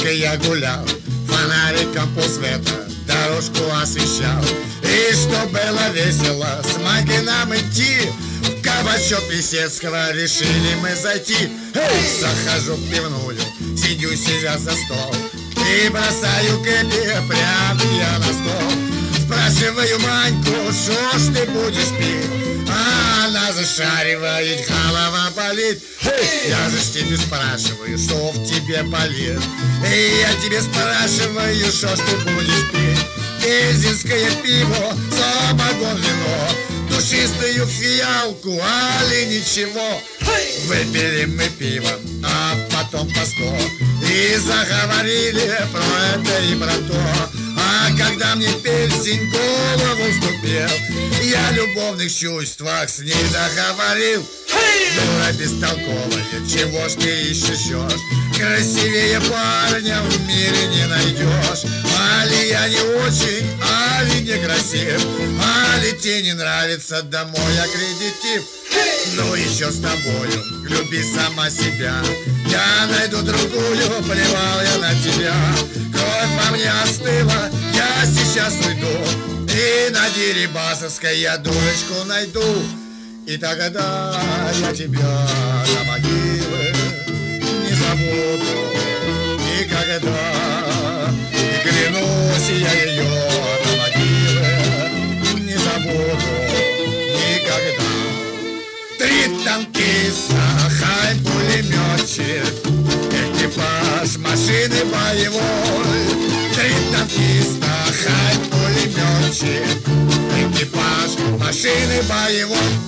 Ночью я гулял, фонариком полсвета дорожку освещал. И что было весело с Магином идти, в кабачок Плесецкого решили мы зайти. Захожу в пивную, сидя за стол, и бросаю кэпи прям я на стол. Спрашиваю Маньку, шо ж ты будешь пить? А она зашаривает, голова болит. Я же ж тебе спрашиваю, что в тебе болит. И я тебе спрашиваю, шо ж ты будешь пить? Пензенское пиво, самогон, вино, душистую фиалку, али ничего. Выпили мы пиво, а потом по 100, и заговорили про это и про то. А когда мне пельсень голову вступил, я о любовных чувствах с ней заговорил. Дура бестолковая, чего ж ты ищешь? Красивее парня в мире не найдешь. Али я не очень, али некрасив, али тебе не нравится домой аккредитив. Ну еще с тобою, люби сама себя, я найду другую, плевал я на тебя. Кровь во мне остыла, я сейчас уйду, и на Дерибасовской я дурочку найду. И тогда я тебя на могилы не забуду никогда. И клянусь я ее на могилы не забуду никогда. 3 танкиста, хай пулеметчик, экипаж машины боевой. 3 танкиста, хай пулеметчик, экипаж машины боевой.